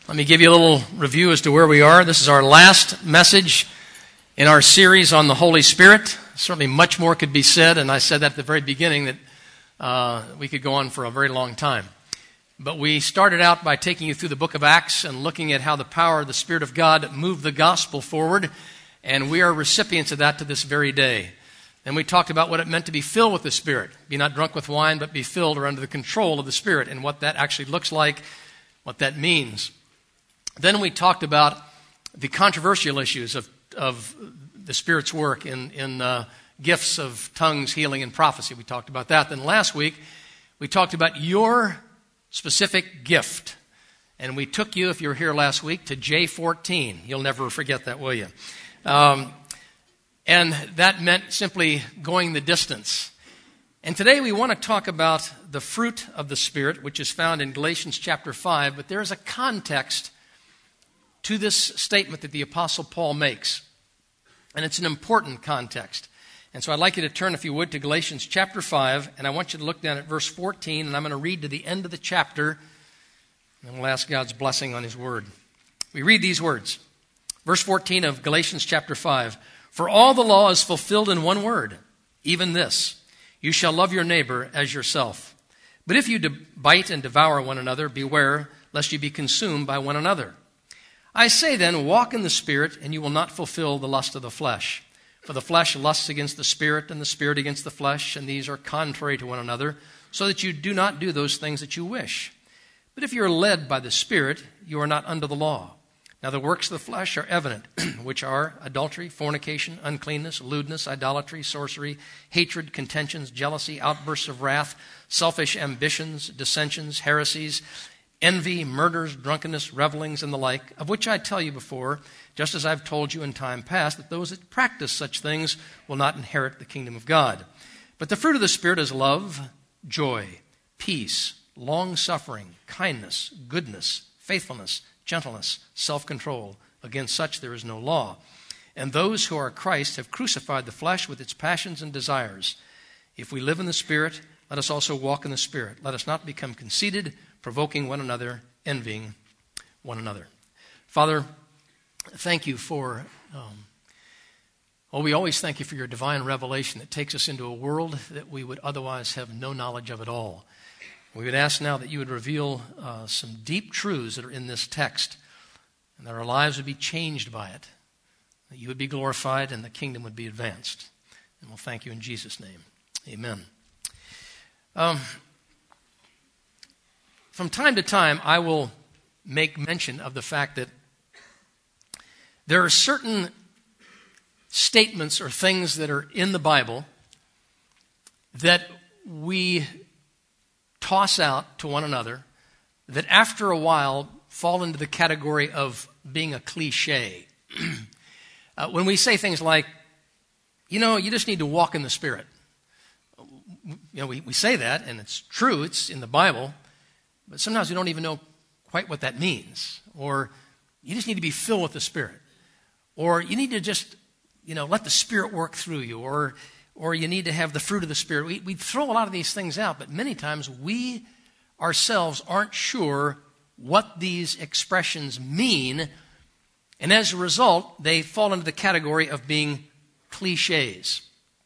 Let me give you a little review as to where we are. This is our last message in our series on the Holy Spirit. Certainly much more could be said, and I said that at the very beginning that we could go on for a very long time. But we started out by taking you through the book of Acts and looking at how the power of the Spirit of God moved the gospel forward, and we are recipients of that to this very day. Then we talked about what it meant to be filled with the Spirit. Be not drunk with wine, but be filled or under the control of the Spirit, and what that actually looks like, what that means. Then we talked about the controversial issues of the Spirit's work in gifts of tongues, healing, and prophecy. We talked about that. Then last week, we talked about your specific gift. And we took you, if you were here last week, to J14. You'll never forget that, will you? And that meant simply going the distance. And today we want to talk about the fruit of the Spirit, which is found in Galatians chapter 5. But there is a context to this statement that the Apostle Paul makes. And it's an important context. And so I'd like you to turn, if you would, to Galatians chapter 5. And I want you to look down at verse 14. And I'm going to read to the end of the chapter. And we'll ask God's blessing on His Word. We read these words. Verse 14 of Galatians chapter 5. For all the law is fulfilled in one word, even this: you shall love your neighbor as yourself. But if you bite and devour one another, beware lest you be consumed by one another. I say then, walk in the Spirit, and you will not fulfill the lust of the flesh. For the flesh lusts against the Spirit, and the Spirit against the flesh, and these are contrary to one another, so that you do not do those things that you wish. But if you are led by the Spirit, you are not under the law. Now the works of the flesh are evident, which are adultery, fornication, uncleanness, lewdness, idolatry, sorcery, hatred, contentions, jealousy, outbursts of wrath, selfish ambitions, dissensions, heresies, envy, murders, drunkenness, revelings, and the like, of which I tell you before, just as I've told you in time past, that those that practice such things will not inherit the kingdom of God. But the fruit of the Spirit is love, joy, peace, long-suffering, kindness, goodness, faithfulness, gentleness, self-control. Against such there is no law. And those who are Christ have crucified the flesh with its passions and desires. If we live in the Spirit, let us also walk in the Spirit. Let us not become conceited, provoking one another, envying one another. Father, thank you for, we always thank you for your divine revelation that takes us into a world that we would otherwise have no knowledge of at all. We would ask now that you would reveal some deep truths that are in this text, and that our lives would be changed by it, that you would be glorified and the kingdom would be advanced. And we'll thank you in Jesus' name. Amen. From time to time, I will make mention of the fact that there are certain statements or things that are in the Bible that we toss out to one another that after a while fall into the category of being a cliche. When we say things like, you just need to walk in the Spirit. We say that, and it's true, it's in the Bible, but sometimes we don't even know quite what that means. Or you just need to be filled with the Spirit. Or you need to just, let the Spirit work through you. Or you need to have the fruit of the Spirit. We throw a lot of these things out, but many times we ourselves aren't sure what these expressions mean. And as a result, they fall into the category of being cliches.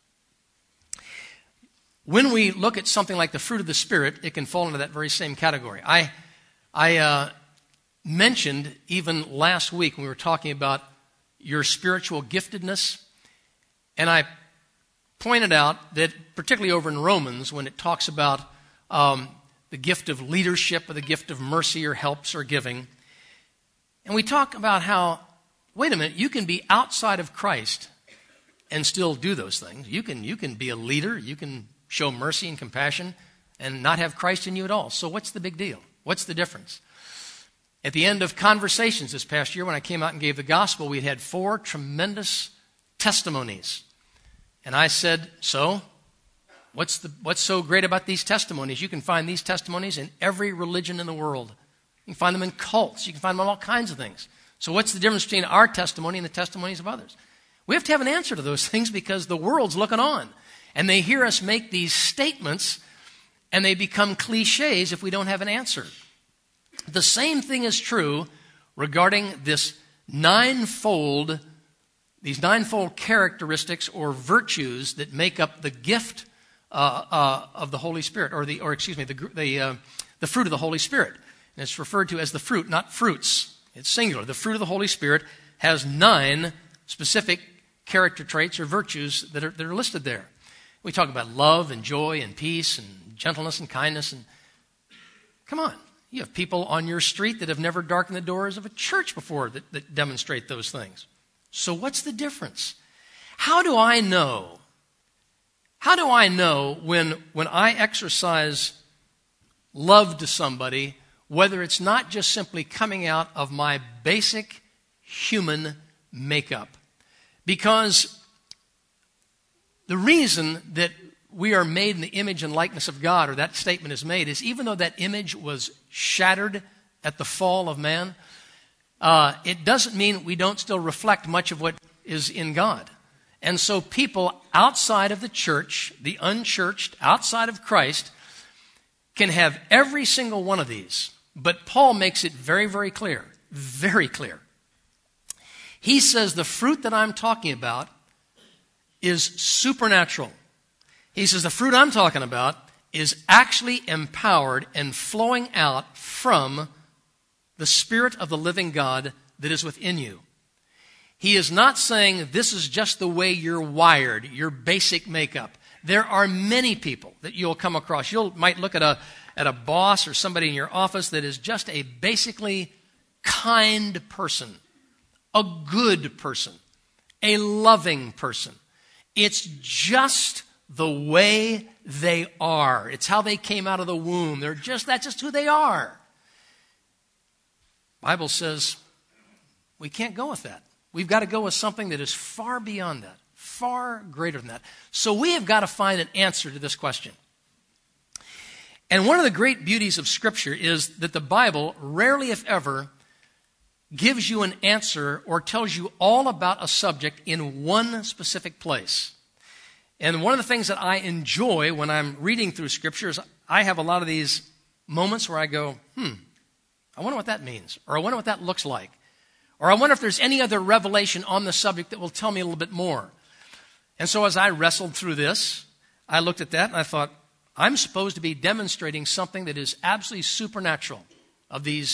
When we look at something like the fruit of the Spirit, it can fall into that very same category. I mentioned even last week when we were talking about your spiritual giftedness, and I pointed out that particularly over in Romans, when it talks about the gift of leadership or the gift of mercy or helps or giving, and we talk about how, wait a minute, you can be outside of Christ and still do those things. You can be a leader, you can show mercy and compassion and not have Christ in you at all. So what's the big deal? What's the difference? At the end of conversations this past year, when I came out and gave the gospel, we had 4 tremendous testimonies. And I said, so what's so great about these testimonies? You can find these testimonies in every religion in the world. You can find them in cults. You can find them in all kinds of things. So what's the difference between our testimony and the testimonies of others? We have to have an answer to those things because the world's looking on. And they hear us make these statements, and they become cliches if we don't have an answer. The same thing is true regarding these ninefold characteristics or virtues that make up the gift of the Holy Spirit, the fruit of the Holy Spirit. And it's referred to as the fruit, not fruits. It's singular. The fruit of the Holy Spirit has 9 specific character traits or virtues that are listed there. We talk about love and joy and peace and gentleness and kindness. And come on, you have people on your street that have never darkened the doors of a church before that demonstrate those things. So what's the difference? How do I know? How do I know when I exercise love to somebody, whether it's not just simply coming out of my basic human makeup? Because the reason that we are made in the image and likeness of God, or that statement is made, is even though that image was shattered at the fall of man, it doesn't mean we don't still reflect much of what is in God. And so people outside of the church, the unchurched, outside of Christ, can have every single one of these. But Paul makes it very, very clear, very clear. He says the fruit that I'm talking about is supernatural. He says the fruit I'm talking about is actually empowered and flowing out from the Spirit of the living God that is within you. He is not saying this is just the way you're wired, your basic makeup. There are many people that you'll come across. You might look at a boss or somebody in your office that is just a basically kind person, a good person, a loving person. It's just the way they are. It's how they came out of the womb. That's just who they are. The Bible says we can't go with that. We've got to go with something that is far beyond that, far greater than that. So we have got to find an answer to this question. And one of the great beauties of Scripture is that the Bible rarely, if ever, gives you an answer or tells you all about a subject in one specific place. And one of the things that I enjoy when I'm reading through Scripture is I have a lot of these moments where I go, I wonder what that means, or I wonder what that looks like. Or I wonder if there's any other revelation on the subject that will tell me a little bit more. And so as I wrestled through this, I looked at that and I thought, I'm supposed to be demonstrating something that is absolutely supernatural, of this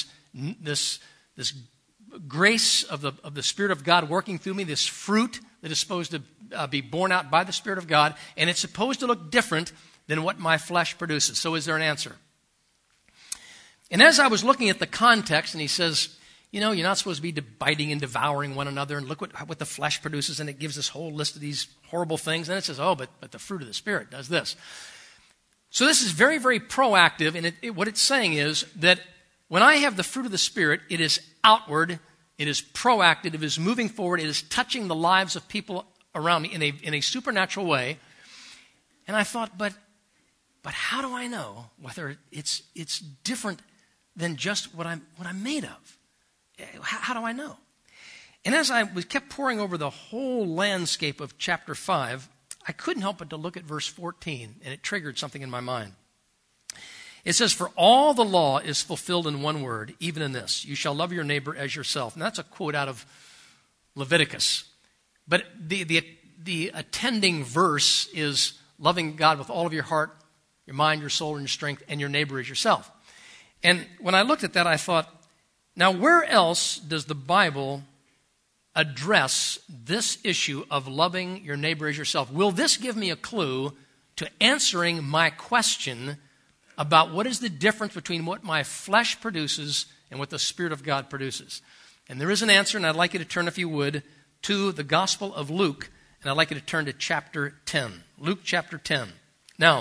grace of the Spirit of God working through me, this fruit that is supposed to be borne out by the Spirit of God, and it's supposed to look different than what my flesh produces. So is there an answer? And as I was looking at the context, and he says, you're not supposed to be biting and devouring one another, and look what the flesh produces, and it gives this whole list of these horrible things. And it says, but the fruit of the Spirit does this. So this is very, very proactive, and what it's saying is that when I have the fruit of the Spirit, it is outward, it is proactive, it is moving forward, it is touching the lives of people around me in a supernatural way. And I thought, but how do I know whether it's different than just what I'm made of? How do I know? And as I kept poring over the whole landscape of chapter 5, I couldn't help but to look at verse 14, and it triggered something in my mind. It says, "For all the law is fulfilled in one word, even in this, you shall love your neighbor as yourself." And that's a quote out of Leviticus. But the attending verse is loving God with all of your heart, your mind, your soul, and your strength, and your neighbor as yourself. And when I looked at that, I thought, now where else does the Bible address this issue of loving your neighbor as yourself? Will this give me a clue to answering my question about what is the difference between what my flesh produces and what the Spirit of God produces? And there is an answer, and I'd like you to turn, if you would, to the Gospel of Luke, and I'd like you to turn to chapter 10. Luke chapter 10. Now,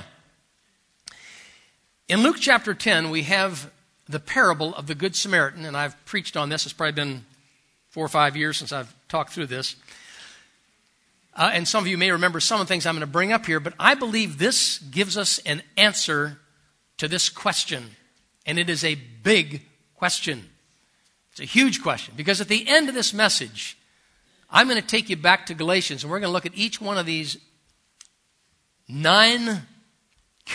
in Luke chapter 10, we have the parable of the Good Samaritan, and I've preached on this. It's probably been 4 or 5 years since I've talked through this. And some of you may remember some of the things I'm going to bring up here, but I believe this gives us an answer to this question. And it is a big question. It's a huge question, because at the end of this message, I'm going to take you back to Galatians, and we're going to look at each one of these 9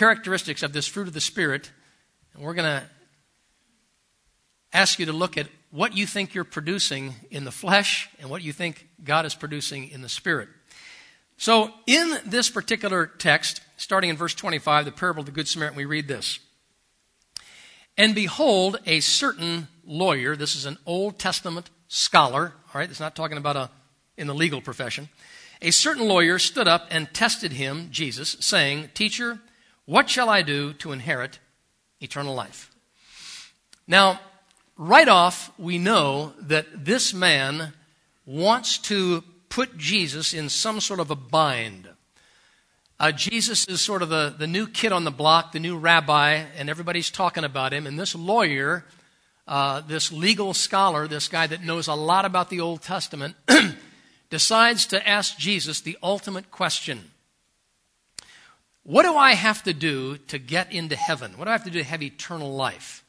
characteristics of this fruit of the Spirit, and we're going to ask you to look at what you think you're producing in the flesh and what you think God is producing in the spirit. So in this particular text, starting in verse 25, the parable of the Good Samaritan, we read this. And behold, a certain lawyer, this is an Old Testament scholar, all right, it's not talking about in the legal profession. A certain lawyer stood up and tested him, Jesus, saying, Teacher, what shall I do to inherit eternal life? Now, right off, we know that this man wants to put Jesus in some sort of a bind. Jesus is sort of the new kid on the block, the new rabbi, and everybody's talking about him. And this lawyer, this legal scholar, this guy that knows a lot about the Old Testament, decides to ask Jesus the ultimate question. What do I have to do to get into heaven? What do I have to do to have eternal life?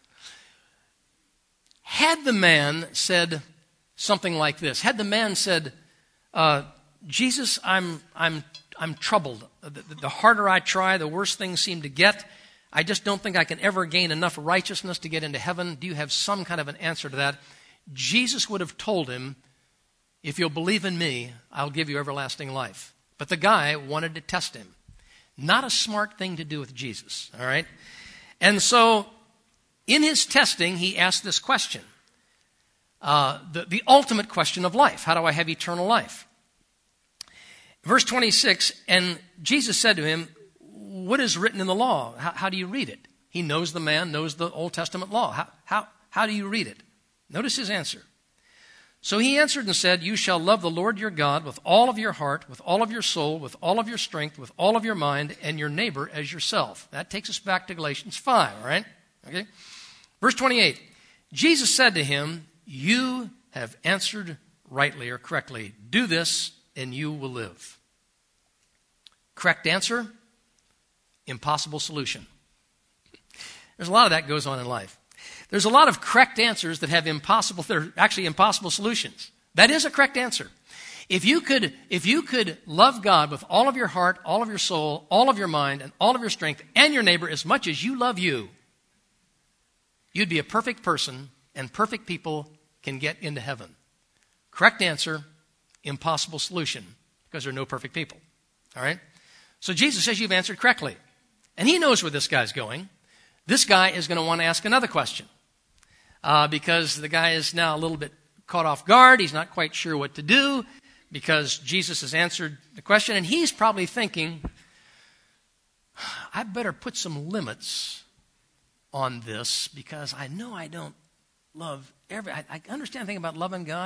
Had the man said something like this, had the man said, Jesus, I'm troubled. The harder I try, the worse things seem to get. I just don't think I can ever gain enough righteousness to get into heaven. Do you have some kind of an answer to that? Jesus would have told him, if you'll believe in me, I'll give you everlasting life. But the guy wanted to test him. Not a smart thing to do with Jesus, all right? And so, in his testing, he asked this question. The ultimate question of life. How do I have eternal life? Verse 26, and Jesus said to him, what is written in the law? How do you read it? He knows the man, knows the Old Testament law. How do you read it? Notice his answer. So he answered and said, you shall love the Lord your God with all of your heart, with all of your soul, with all of your strength, with all of your mind, and your neighbor as yourself. That takes us back to Galatians 5, all right? Okay. Verse 28, Jesus said to him, you have answered rightly or correctly. Do this and you will live. Correct answer, impossible solution. There's a lot of that goes on in life. There's a lot of correct answers that have they're actually impossible solutions. That is a correct answer. If you could love God with all of your heart, all of your soul, all of your mind, and all of your strength, and your neighbor as much as you love you, you'd be a perfect person, and perfect people can get into heaven. Correct answer, impossible solution, because there are no perfect people. All right? So Jesus says you've answered correctly. And he knows where this guy's going. This guy is going to want to ask another question. Because the guy is now a little bit caught off guard. He's not quite sure what to do because Jesus has answered the question. And he's probably thinking, I better put some limits on this because I know I don't love I understand the thing about loving God.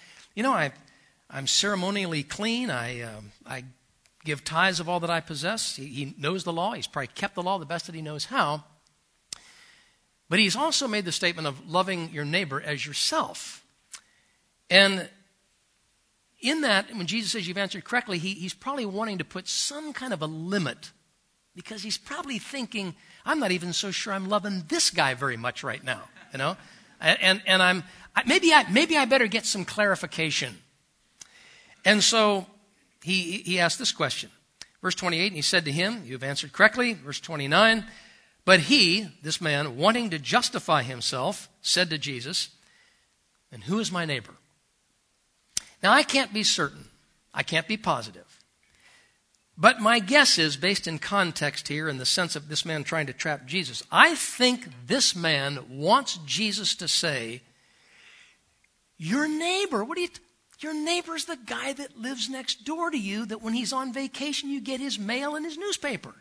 I'm ceremonially clean. I give tithes of all that I possess. He knows the law. He's probably kept the law the best that he knows how. But he's also made the statement of loving your neighbor as yourself. And in that, when Jesus says you've answered correctly, he's probably wanting to put some kind of a limit because he's probably thinking, I'm not even so sure I'm loving this guy very much right now, you know? And maybe I better get some clarification. And so he asked this question. Verse 28, and he said to him, you've answered correctly. Verse 29, but he, this man, wanting to justify himself, said to Jesus, and who is my neighbor? Now, I can't be certain. I can't be positive. But my guess is, based in context here, in the sense of this man trying to trap Jesus, I think this man wants Jesus to say, your neighbor, your neighbor's the guy that lives next door to you, that when he's on vacation, you get his mail and his newspaper.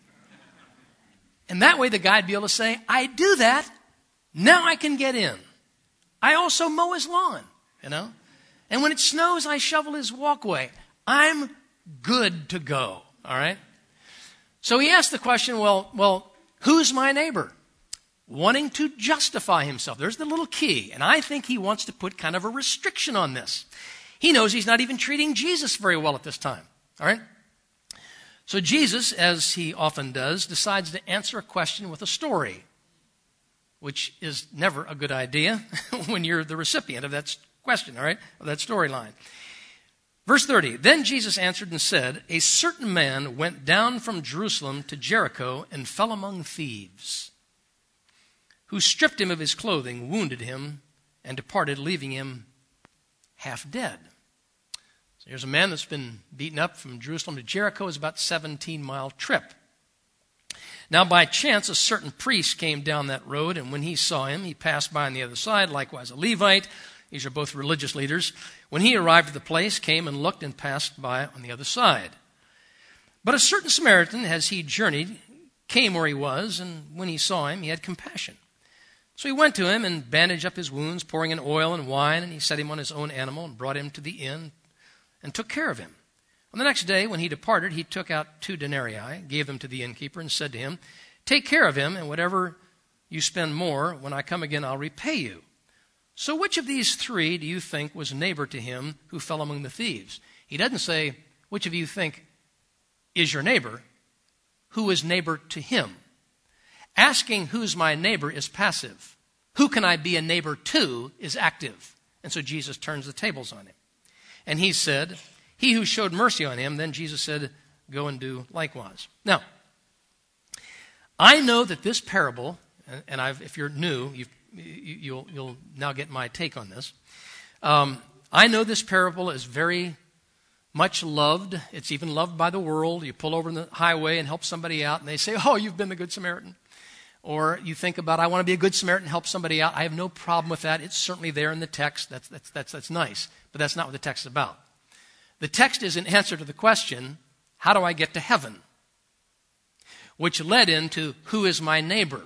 And that way the guy'd be able to say, I do that, now I can get in. I also mow his lawn, you know. And when it snows, I shovel his walkway. I'm good to go, all right? So he asked the question, well, who's my neighbor? Wanting to justify himself. There's the little key. And I think he wants to put kind of a restriction on this. He knows he's not even treating Jesus very well at this time, all right? So Jesus, as he often does, decides to answer a question with a story, which is never a good idea when you're the recipient of that question, all right, of that storyline. Verse 30, then Jesus answered and said, a certain man went down from Jerusalem to Jericho and fell among thieves, who stripped him of his clothing, wounded him, and departed, leaving him half dead. So here's a man that's been beaten up from Jerusalem to Jericho. It's about a 17-mile trip. Now, by chance, a certain priest came down that road, and when he saw him, he passed by on the other side, likewise a Levite. These are both religious leaders. When he arrived at the place, came and looked and passed by on the other side. But a certain Samaritan, as he journeyed, came where he was, and when he saw him, he had compassion. So he went to him and bandaged up his wounds, pouring in oil and wine, and he set him on his own animal and brought him to the inn and took care of him. On the next day, when he departed, he took out 2 denarii, gave them to the innkeeper, and said to him, "Take care of him, and whatever you spend more, when I come again, I'll repay you." So which of these 3 do you think was neighbor to him who fell among the thieves? He doesn't say, which of you think is your neighbor? Who is neighbor to him? Asking who's my neighbor is passive. Who can I be a neighbor to is active. And so Jesus turns the tables on him. And he said, he who showed mercy on him, then Jesus said, go and do likewise. Now, I know that this parable, and if you're new, you'll now get my take on this. I know this parable is very much loved. It's even loved by the world. You pull over on the highway and help somebody out, and they say, "Oh, you've been the Good Samaritan." Or you think about, "I want to be a good Samaritan and help somebody out." I have no problem with that. It's certainly there in the text. That's nice. But that's not what the text is about. The text is an answer to the question, how do I get to heaven? Which led into, who is my neighbor?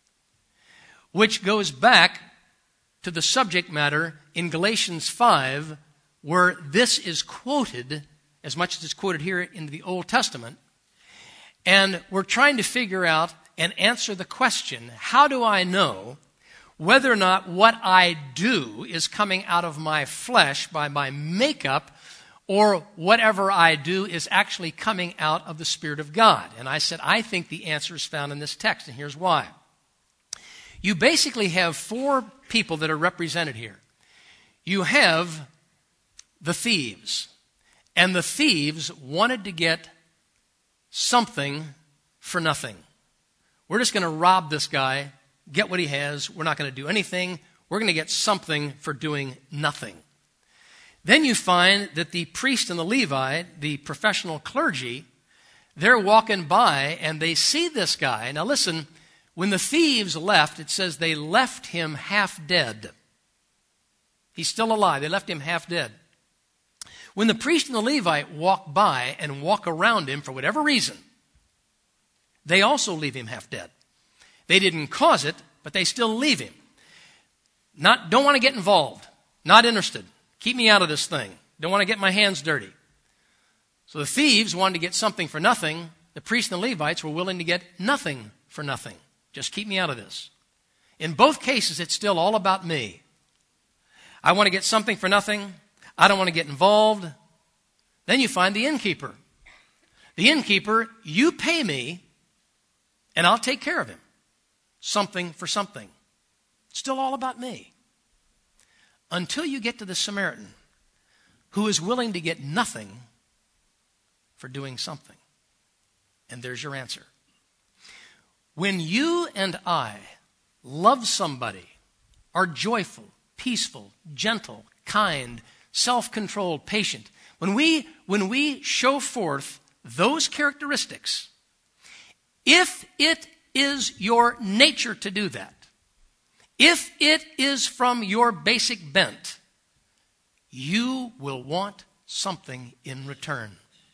Which goes back to the subject matter in Galatians 5, where this is quoted, as much as it's quoted here in the Old Testament. And we're trying to figure out and answer the question, how do I know whether or not what I do is coming out of my flesh by my makeup, or whatever I do is actually coming out of the Spirit of God? And I said, I think the answer is found in this text, and here's why. You basically have 4 people that are represented here. You have the thieves, and the thieves wanted to get something for nothing. We're just going to rob this guy, get what he has. We're not going to do anything. We're going to get something for doing nothing. Then you find that the priest and the Levite, the professional clergy, they're walking by and they see this guy. Now listen, when the thieves left, it says they left him half dead. He's still alive. They left him half dead. When the priest and the Levite walk by and walk around him for whatever reason, they also leave him half dead. They didn't cause it, but they still leave him. Don't want to get involved. Not interested. Keep me out of this thing. Don't want to get my hands dirty. So the thieves wanted to get something for nothing. The priests and the Levites were willing to get nothing for nothing. Just keep me out of this. In both cases, it's still all about me. I want to get something for nothing. I don't want to get involved. Then you find the innkeeper. The innkeeper, you pay me, and I'll take care of him. Something for something. Still all about me. Until you get to the Samaritan, who is willing to get nothing for doing something. And there's your answer. When you and I love somebody, are joyful, peaceful, gentle, kind, self-controlled, patient, when we show forth those characteristics, if it is your nature to do that, if it is from your basic bent, you will want something in return.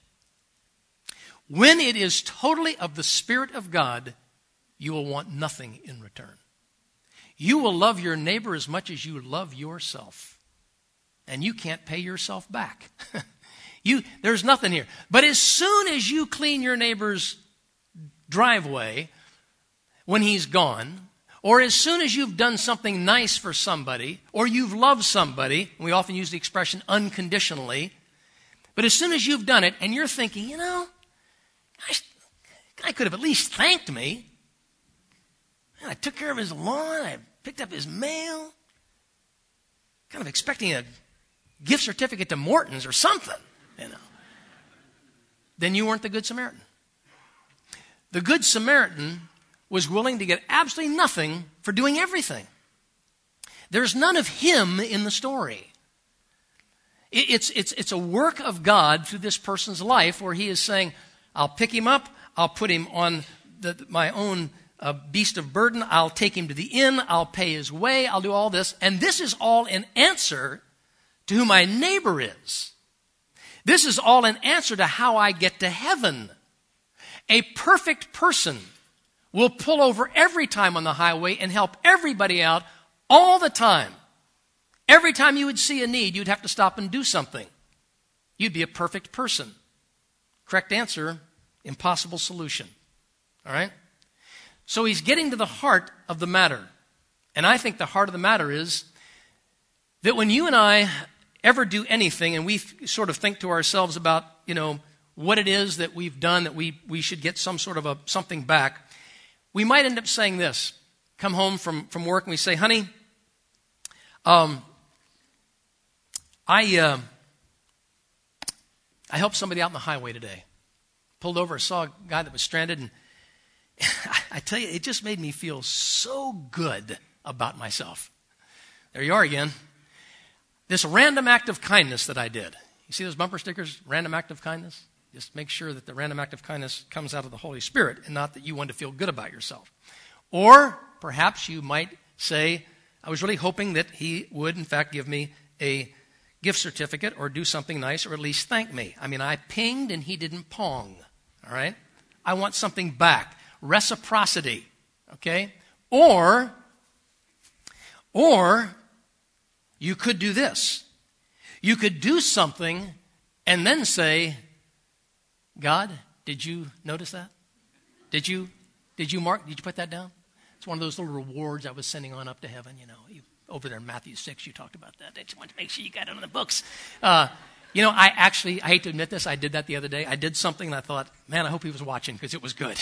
When it is totally of the Spirit of God, you will want nothing in return. You will love your neighbor as much as you love yourself. And you can't pay yourself back. There's nothing here. But as soon as you clean your neighbor's driveway when he's gone, or as soon as you've done something nice for somebody, or you've loved somebody, and we often use the expression unconditionally, but as soon as you've done it and you're thinking, guy could have at least thanked me. And I took care of his lawn, I picked up his mail, kind of expecting a gift certificate to Morton's or something, Then you weren't the Good Samaritan. The Good Samaritan was willing to get absolutely nothing for doing everything. There's none of him in the story. It's a work of God through this person's life where he is saying, I'll pick him up, I'll put him on my own beast of burden, I'll take him to the inn, I'll pay his way, I'll do all this. And this is all in answer to who my neighbor is. This is all in answer to how I get to heaven. A perfect person will pull over every time on the highway and help everybody out all the time. Every time you would see a need, you'd have to stop and do something. You'd be a perfect person. Correct answer, impossible solution. All right? So he's getting to the heart of the matter. And I think the heart of the matter is that when you and I ever do anything and we sort of think to ourselves about, what it is that we've done that we should get some sort of something back, we might end up saying this. Come home from work and we say, honey, I helped somebody out on the highway today. Pulled over, saw a guy that was stranded, and I tell you, it just made me feel so good about myself. There you are again. This random act of kindness that I did. You see those bumper stickers, random act of kindness? Just make sure that the random act of kindness comes out of the Holy Spirit and not that you want to feel good about yourself. Or perhaps you might say, I was really hoping that he would, in fact, give me a gift certificate or do something nice or at least thank me. I mean, I pinged and he didn't pong. All right? I want something back. Reciprocity. Okay? Or you could do this. You could do something and then say, God, did you notice that? Did you put that down? It's one of those little rewards I was sending on up to heaven, over there in Matthew 6, you talked about that. I just want to make sure you got it on the books. I hate to admit this, I did that the other day. I did something and I thought, man, I hope he was watching because it was good.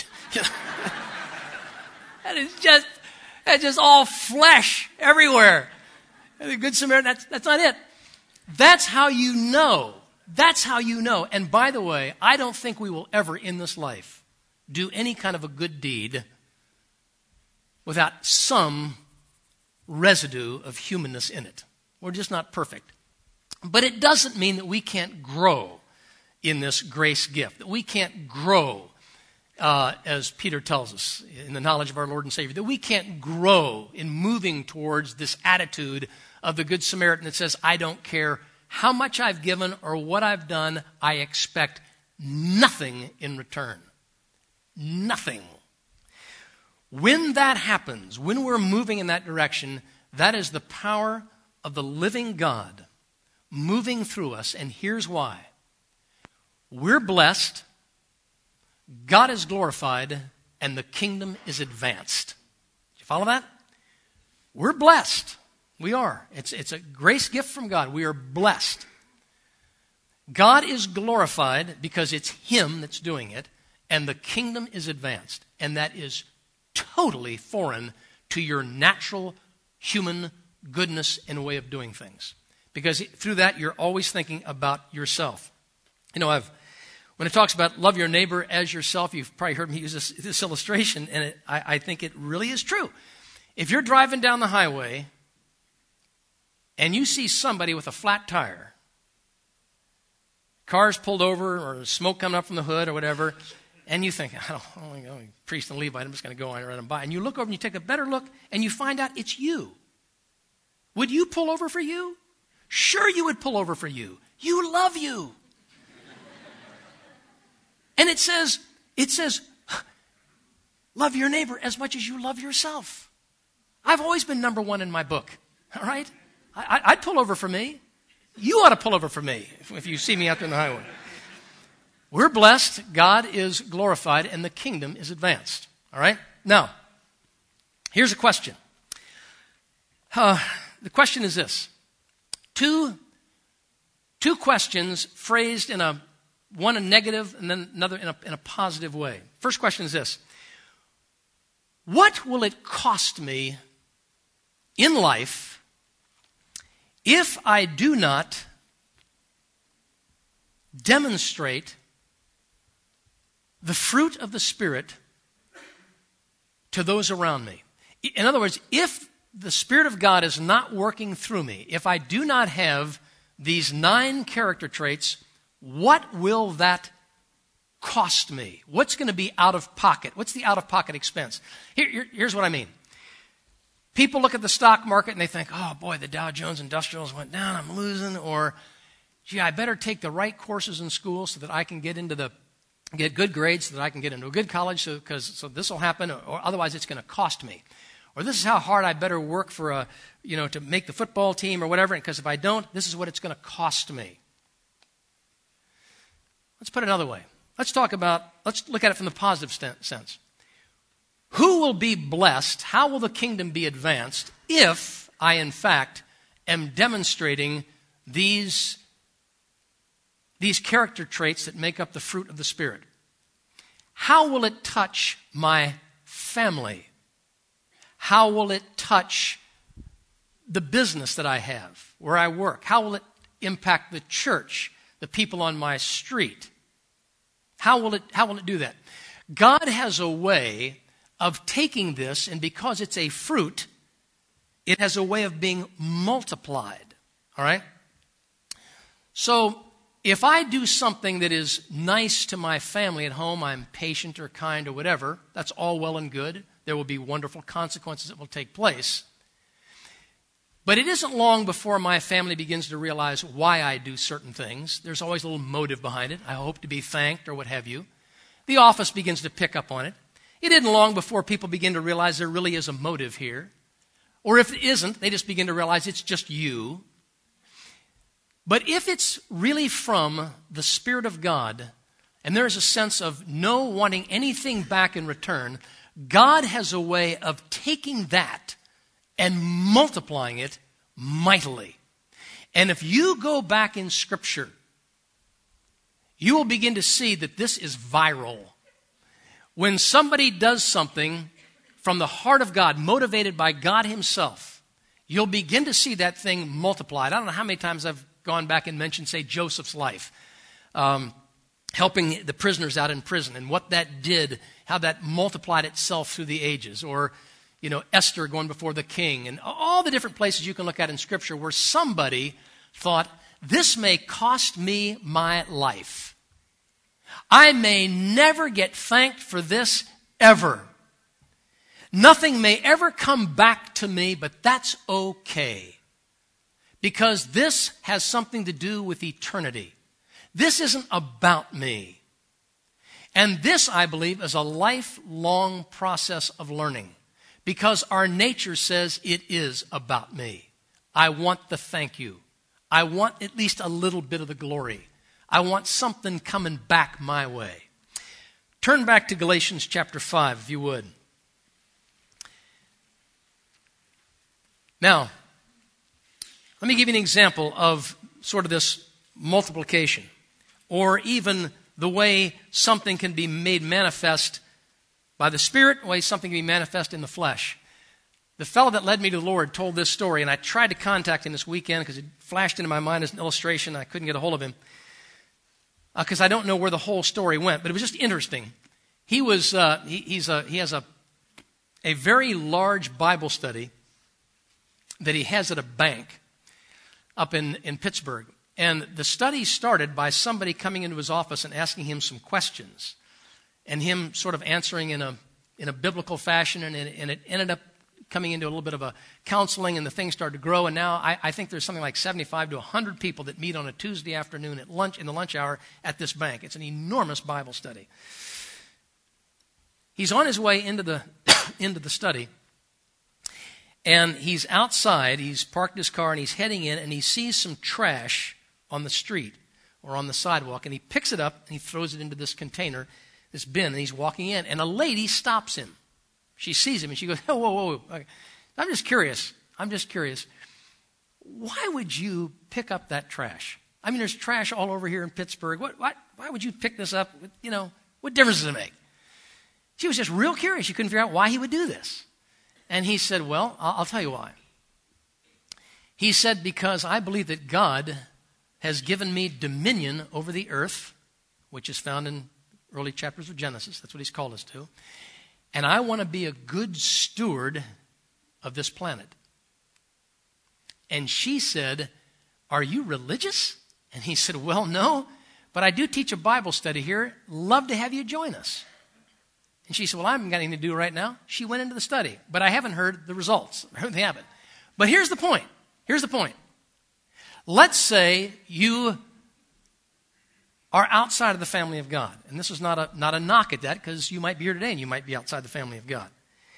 That's just all flesh everywhere. The Good Samaritan, that's not it. That's how you know. That's how you know. And by the way, I don't think we will ever in this life do any kind of a good deed without some residue of humanness in it. We're just not perfect. But it doesn't mean that we can't grow in this grace gift, that we can't grow, as Peter tells us, in the knowledge of our Lord and Savior, that we can't grow in moving towards this attitude of the Good Samaritan that says, I don't care how much I've given or what I've done, I expect nothing in return. Nothing. When that happens, when we're moving in that direction, that is the power of the living God moving through us. And here's why. We're blessed, God is glorified, and the kingdom is advanced. Did you follow that? We're blessed. We are. It's a grace gift from God. We are blessed. God is glorified because it's Him that's doing it, and the kingdom is advanced. And that is totally foreign to your natural human goodness and way of doing things. Because through that, you're always thinking about yourself. When it talks about love your neighbor as yourself, you've probably heard me use this illustration, and I think it really is true. If you're driving down the highway and you see somebody with a flat tire, car's pulled over or smoke coming up from the hood or whatever, and you think, priest and Levite, I'm just going to go on and run them by. And you look over and you take a better look and you find out it's you. Would you pull over for you? Sure you would pull over for you. You love you. And it says, love your neighbor as much as you love yourself. I've always been number one in my book, all right? I'd pull over for me. You ought to pull over for me if you see me out there on the highway. We're blessed, God is glorified, and the kingdom is advanced, all right? Now, here's a question. The question is this. Two questions phrased one a negative and then another in a positive way. First question is this. What will it cost me in life if I do not demonstrate the fruit of the Spirit to those around me? In other words, if the Spirit of God is not working through me, if I do not have these 9 character traits, what will that cost me? What's going to be out of pocket? What's the out-of-pocket expense? Here's what I mean. People look at the stock market and they think, oh boy, the Dow Jones Industrials went down, I'm losing, or gee, I better take the right courses in school so that I can get good grades so that I can get into a good college so this will happen, or otherwise it's going to cost me. Or this is how hard I better work for to make the football team or whatever, because if I don't, this is what it's going to cost me. Let's put it another way. Let's look at it from the positive sense. Who will be blessed? How will the kingdom be advanced if I, in fact, am demonstrating these character traits that make up the fruit of the Spirit? How will it touch my family? How will it touch the business that I have, where I work? How will it impact the church, the people on my street? How will it do that? God has a way of taking this, and because it's a fruit, it has a way of being multiplied. All right? So, if I do something that is nice to my family at home, I'm patient or kind or whatever, that's all well and good. There will be wonderful consequences that will take place. But it isn't long before my family begins to realize why I do certain things. There's always a little motive behind it. I hope to be thanked or what have you. The office begins to pick up on it. It isn't long before people begin to realize there really is a motive here. Or if it isn't, they just begin to realize it's just you. But if it's really from the Spirit of God, and there's a sense of no wanting anything back in return, God has a way of taking that and multiplying it mightily. And if you go back in Scripture, you will begin to see that this is viral. When somebody does something from the heart of God, motivated by God Himself, you'll begin to see that thing multiplied. I don't know how many times I've gone back and mentioned, say, Joseph's life, helping the prisoners out in prison, and what that did, how that multiplied itself through the ages. Or, Esther going before the king, and all the different places you can look at in Scripture where somebody thought, this may cost me my life. I may never get thanked for this ever. Nothing may ever come back to me, but that's okay. Because this has something to do with eternity. This isn't about me. And this, I believe, is a lifelong process of learning. Because our nature says it is about me. I want the thank you. I want at least a little bit of the glory. I want something coming back my way. Turn back to Galatians chapter 5, if you would. Now, let me give you an example of sort of this multiplication, or even the way something can be made manifest by the Spirit, the way something can be manifest in the flesh. The fellow that led me to the Lord told this story, and I tried to contact him this weekend because it flashed into my mind as an illustration. I couldn't get a hold of him because I don't know where the whole story went, but it was just interesting. He has a very large Bible study that he has at a bank up in Pittsburgh. And the study started by somebody coming into his office and asking him some questions, and him sort of answering in a biblical fashion, and it ended up coming into a little bit of a counseling, and the thing started to grow. And now I think there's something like 75 to 100 people that meet on a Tuesday afternoon at lunch, in the lunch hour at this bank. It's an enormous Bible study. He's on his way into the study, and he's outside. He's parked his car, and he's heading in, and he sees some trash on the street or on the sidewalk, and he picks it up and he throws it into this container, this bin, and he's walking in, and a lady stops him. She sees him, and she goes, "Oh, whoa. I'm just curious. Why would you pick up that trash? I mean, there's trash all over here in Pittsburgh. Why would you pick this up? What difference does it make?" She was just real curious. She couldn't figure out why he would do this. And he said, "Well, I'll tell you why." He said, "Because I believe that God has given me dominion over the earth," which is found in early chapters of Genesis. That's what he's called us to. "And I want to be a good steward of this planet. And she said, "Are you religious?" And he said, "Well, no, but I do teach a Bible study here. Love to have you join us." And she said, "Well, I haven't got anything to do right now." She went into the study, but I haven't heard the results. They haven't. But here's the point. Here's the point. Let's say you are outside of the family of God. And this is not a knock at that, because you might be here today and you might be outside the family of God.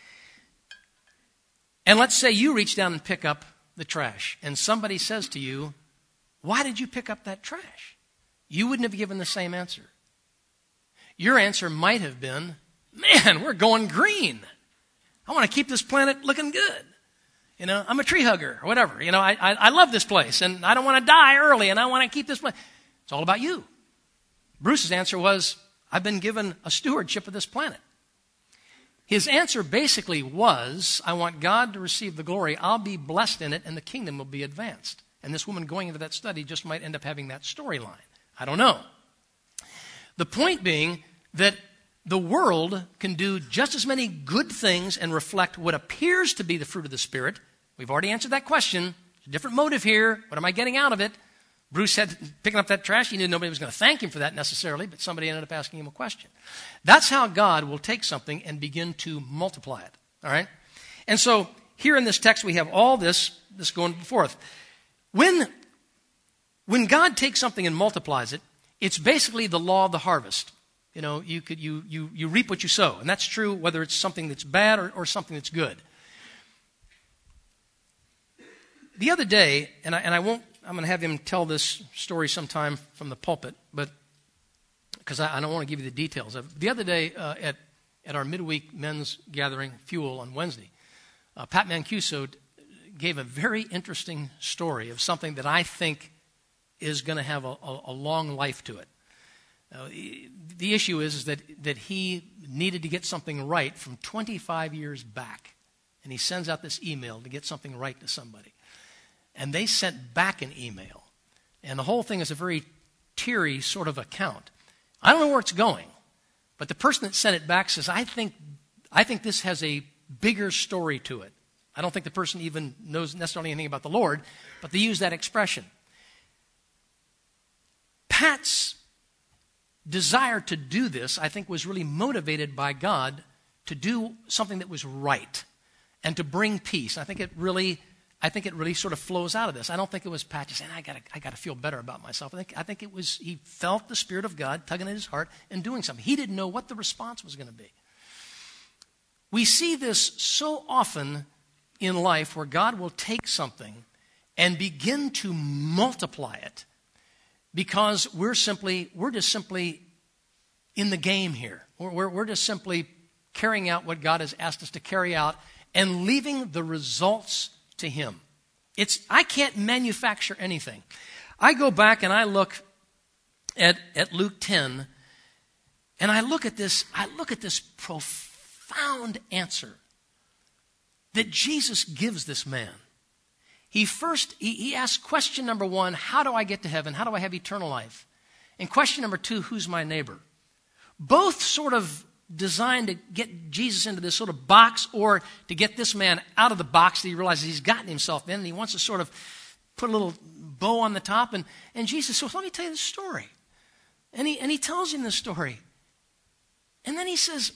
And let's say you reach down and pick up the trash, and somebody says to you, "Why did you pick up that trash?" You wouldn't have given the same answer. Your answer might have been, "Man, we're going green. I want to keep this planet looking good. I'm a tree hugger," or whatever. I love this place, and I don't want to die early, and I want to keep this place. It's all about you. Bruce's answer was, "I've been given a stewardship of this planet." His answer basically was, "I want God to receive the glory. I'll be blessed in it, and the kingdom will be advanced." And this woman going into that study just might end up having that storyline. I don't know. The point being that the world can do just as many good things and reflect what appears to be the fruit of the Spirit. We've already answered that question. There's a different motive here. What am I getting out of it? Bruce said, picking up that trash, he knew nobody was going to thank him for that necessarily, but somebody ended up asking him a question. That's how God will take something and begin to multiply it. All right? And so here in this text, we have all this going forth. When God takes something and multiplies it, it's basically the law of the harvest. You reap what you sow. And that's true whether it's something that's bad or something that's good. The other day, I'm going to have him tell this story sometime from the pulpit, but because I don't want to give you the details of it. The other day at our midweek men's gathering, Fuel, on Wednesday, Pat Mancuso gave a very interesting story of something that I think is going to have a long life to it. The issue is that he needed to get something right from 25 years back, and he sends out this email to get something right to somebody. And they sent back an email. And the whole thing is a very teary sort of account. I don't know where it's going, but the person that sent it back says, I think this has a bigger story to it. I don't think the person even knows necessarily anything about the Lord, but they use that expression. Pat's desire to do this, I think, was really motivated by God to do something that was right and to bring peace. I think it really sort of flows out of this. I don't think it was Pat just saying, I got to feel better about myself. I think it was he felt the Spirit of God tugging at his heart and doing something. He didn't know what the response was going to be. We see this so often in life where God will take something and begin to multiply it because we're just simply in the game here. We're just simply carrying out what God has asked us to carry out and leaving the results to Him. I can't manufacture anything. I go back and I look at Luke 10, and I look at this profound answer that Jesus gives this man. He asks question number 1, how do I get to heaven? How do I have eternal life? And question number 2, who's my neighbor? Both sort of designed to get Jesus into this sort of box or to get this man out of the box that he realizes he's gotten himself in, and he wants to sort of put a little bow on the top. And Jesus says, let me tell you the story. And he tells him the story. And then he says,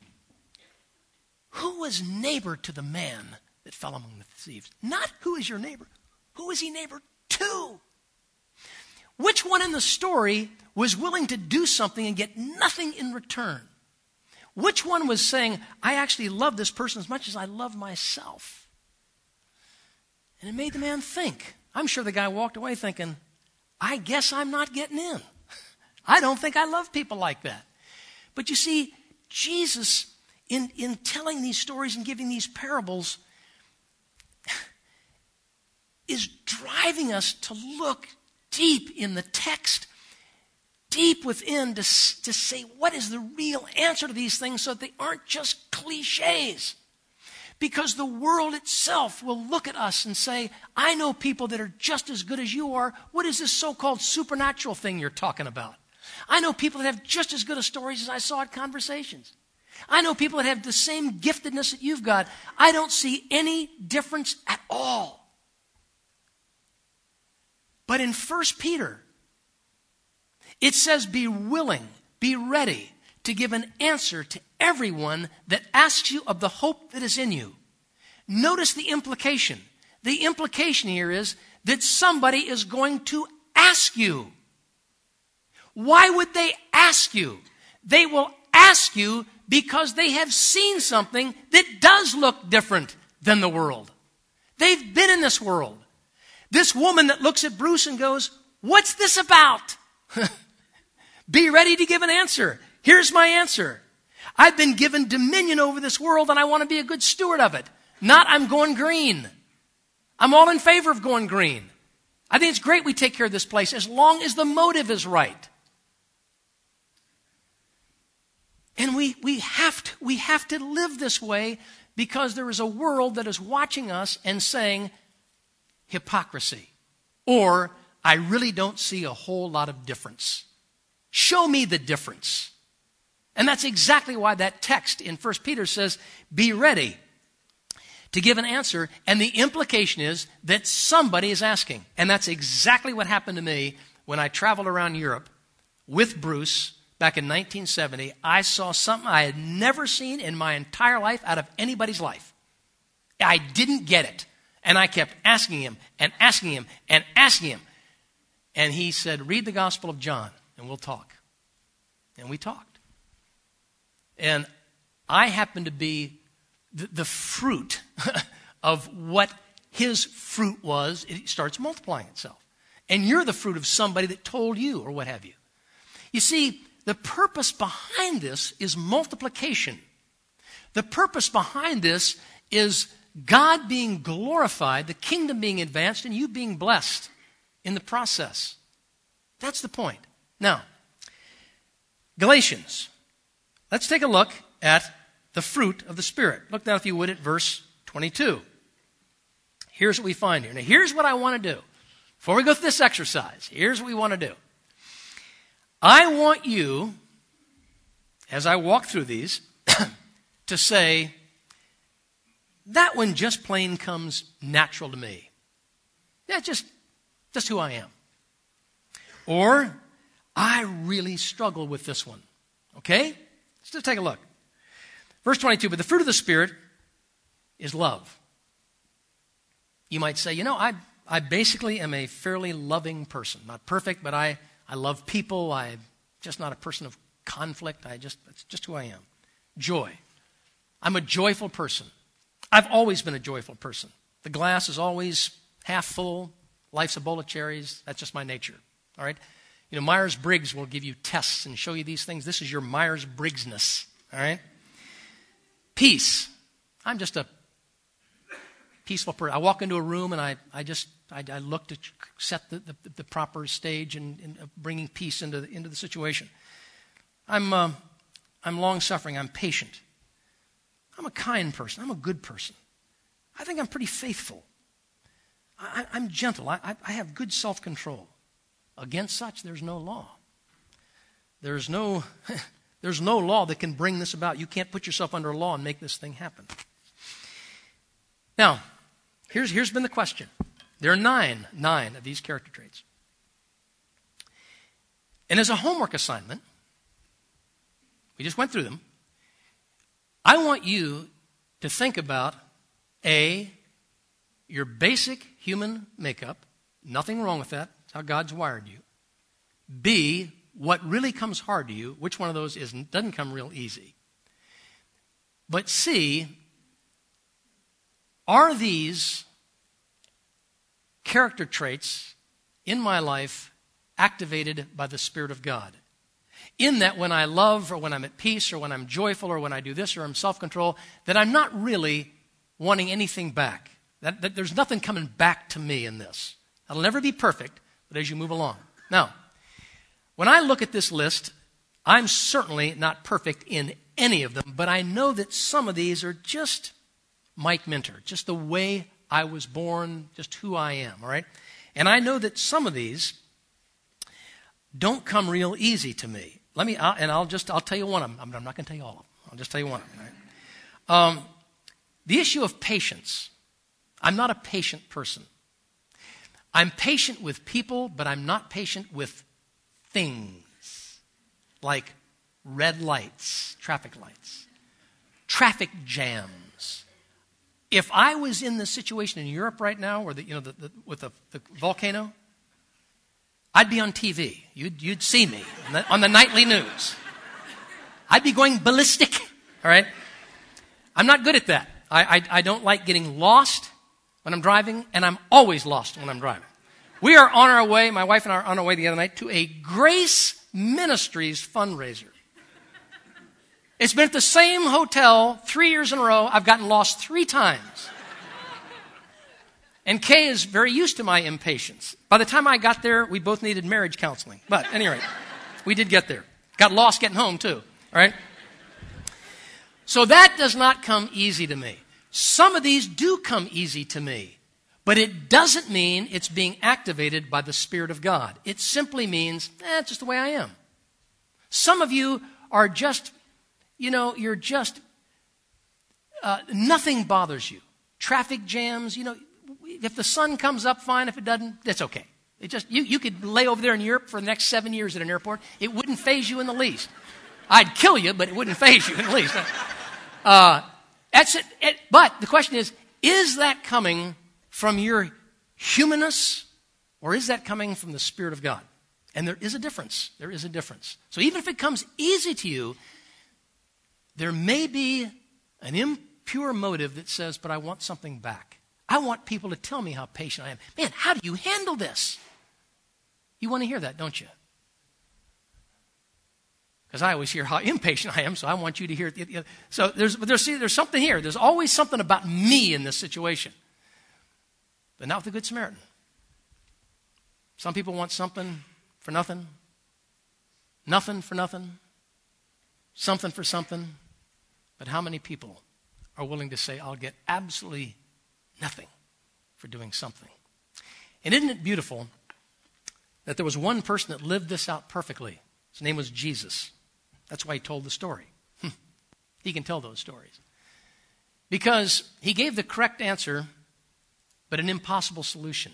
who was neighbor to the man that fell among the thieves? Not who is your neighbor. Who is he neighbor to? Which one in the story was willing to do something and get nothing in return? Which one was saying, I actually love this person as much as I love myself? And it made the man think. I'm sure the guy walked away thinking, I guess I'm not getting in. I don't think I love people like that. But you see, Jesus, in telling these stories and giving these parables, is driving us to look deep in the text, deep within, to say what is the real answer to these things so that they aren't just cliches. Because the world itself will look at us and say, I know people that are just as good as you are. What is this so-called supernatural thing you're talking about? I know people that have just as good a stories as I saw at Conversations. I know people that have the same giftedness that you've got. I don't see any difference at all. But in 1 Peter, it says, be willing, be ready to give an answer to everyone that asks you of the hope that is in you. Notice the implication. The implication here is that somebody is going to ask you. Why would they ask you? They will ask you because they have seen something that does look different than the world. They've been in this world. This woman that looks at Bruce and goes, what's this about? Be ready to give an answer. Here's my answer. I've been given dominion over this world and I want to be a good steward of it. Not I'm going green. I'm all in favor of going green. I think it's great we take care of this place as long as the motive is right. And we have to live this way because there is a world that is watching us and saying hypocrisy. Or I really don't see a whole lot of difference. Show me the difference. And that's exactly why that text in 1 Peter says, be ready to give an answer. And the implication is that somebody is asking. And that's exactly what happened to me when I traveled around Europe with Bruce back in 1970. I saw something I had never seen in my entire life out of anybody's life. I didn't get it. And I kept asking him and asking him and asking him. And he said, read the Gospel of John and we'll talk. And we talked. And I happened to be the fruit of what his fruit was. It starts multiplying itself. And you're the fruit of somebody that told you or what have you. You see, the purpose behind this is multiplication. The purpose behind this is God being glorified, the kingdom being advanced, and you being blessed in the process. That's the point. Now, Galatians. Let's take a look at the fruit of the Spirit. Look now, if you would, at verse 22. Here's what we find here. Now, here's what I want to do. Before we go through this exercise, here's what we want to do. I want you, as I walk through these, to say, that one just plain comes natural to me. Yeah, just who I am. Or, I really struggle with this one. Okay? Let's just take a look. Verse 22, but the fruit of the Spirit is love. You might say, I basically am a fairly loving person. Not perfect, but I love people. I'm just not a person of conflict. It's just who I am. Joy. I'm a joyful person. I've always been a joyful person. The glass is always half full. Life's a bowl of cherries. That's just my nature. All right? Myers-Briggs will give you tests and show you these things. This is your Myers-Briggsness. All right? Peace. I'm just a peaceful person. I walk into a room and I look to set the proper stage and bringing peace into the situation. I'm long-suffering. I'm patient. I'm a kind person. I'm a good person. I think I'm pretty faithful. I'm gentle. I have good self-control. Against such, there's no law. There's no law that can bring this about. You can't put yourself under a law and make this thing happen. Now, here's been the question. There are nine of these character traits. And as a homework assignment, we just went through them. I want you to think about A, your basic human makeup. Nothing wrong with that. That's how God's wired you. B, what really comes hard to you. Which one of those doesn't come real easy. But C, are these character traits in my life activated by the Spirit of God? In that when I love or when I'm at peace or when I'm joyful or when I do this or I'm self-control, that I'm not really wanting anything back. That there's nothing coming back to me in this. I'll never be perfect, but as you move along. Now, when I look at this list, I'm certainly not perfect in any of them, but I know that some of these are just Mike Minter, just the way I was born, just who I am, all right? And I know that some of these don't come real easy to me. I'll tell you one of them. I'm not going to tell you all of them. I'll just tell you one of them, all right? The issue of patience. I'm not a patient person. I'm patient with people, but I'm not patient with things like red lights, traffic jams. If I was in the situation in Europe right now, where with the volcano, I'd be on TV. You'd see me on the nightly news. I'd be going ballistic. All right. I'm not good at that. I don't like getting lost when I'm driving, and I'm always lost when I'm driving. We are on our way, my wife and I are on our way the other night to a Grace Ministries fundraiser. It's been at the same hotel 3 years in a row. I've gotten lost 3 times. And Kay is very used to my impatience. By the time I got there, we both needed marriage counseling. But at any rate, we did get there. Got lost getting home too, all right? So that does not come easy to me. Some of these do come easy to me, but it doesn't mean it's being activated by the Spirit of God. It simply means, it's just the way I am. Some of you are just, you're just, nothing bothers you. Traffic jams, if the sun comes up, fine. If it doesn't, that's okay. It just, you could lay over there in Europe for the next 7 years at an airport. It wouldn't faze you in the least. I'd kill you, but it wouldn't faze you in the least. That's it. But the question is that coming from your humanness, or is that coming from the Spirit of God? And there is a difference. There is a difference. So even if it comes easy to you, there may be an impure motive that says, but I want something back. I want people to tell me how patient I am. Man, how do you handle this? You want to hear that, don't you? Because I always hear how impatient I am, so I want you to hear it. So there's something here. There's always something about me in this situation. But not with the Good Samaritan. Some people want something for nothing. Nothing for nothing. Something for something. But how many people are willing to say, I'll get absolutely nothing for doing something? And isn't it beautiful that there was one person that lived this out perfectly? His name was Jesus. That's why he told the story. He can tell those stories. Because he gave the correct answer, but an impossible solution.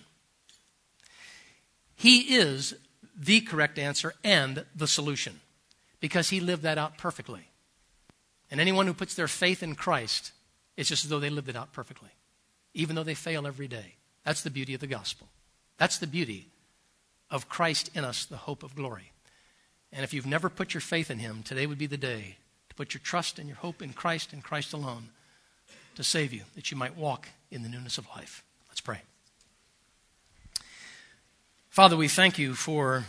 He is the correct answer and the solution, because he lived that out perfectly. And anyone who puts their faith in Christ, it's just as though they lived it out perfectly, even though they fail every day. That's the beauty of the gospel. That's the beauty of Christ in us, the hope of glory. And if you've never put your faith in him, today would be the day to put your trust and your hope in Christ and Christ alone to save you, that you might walk in the newness of life. Let's pray. Father, we thank you for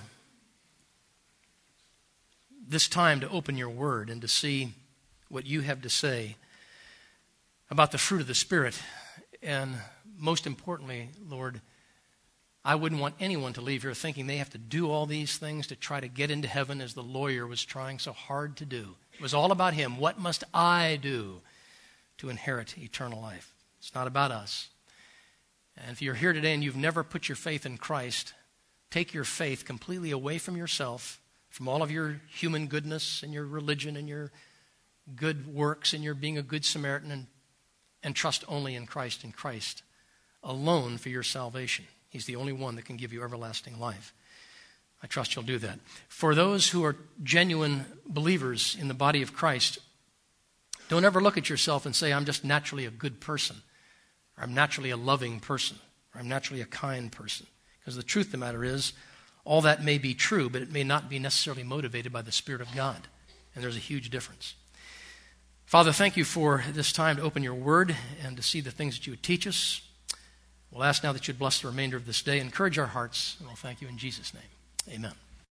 this time to open your word and to see what you have to say about the fruit of the Spirit. And most importantly, Lord, I wouldn't want anyone to leave here thinking they have to do all these things to try to get into heaven, as the lawyer was trying so hard to do. It was all about him. What must I do to inherit eternal life? It's not about us. And if you're here today and you've never put your faith in Christ, take your faith completely away from yourself, from all of your human goodness and your religion and your good works and your being a good Samaritan, and trust only in Christ and Christ alone for your salvation. He's the only one that can give you everlasting life. I trust you'll do that. For those who are genuine believers in the body of Christ, don't ever look at yourself and say, I'm just naturally a good person, or I'm naturally a loving person, or I'm naturally a kind person. Because the truth of the matter is, all that may be true, but it may not be necessarily motivated by the Spirit of God. And there's a huge difference. Father, thank you for this time to open your word and to see the things that you would teach us. We'll ask now that you'd bless the remainder of this day. Encourage our hearts, and we'll thank you in Jesus' name. Amen.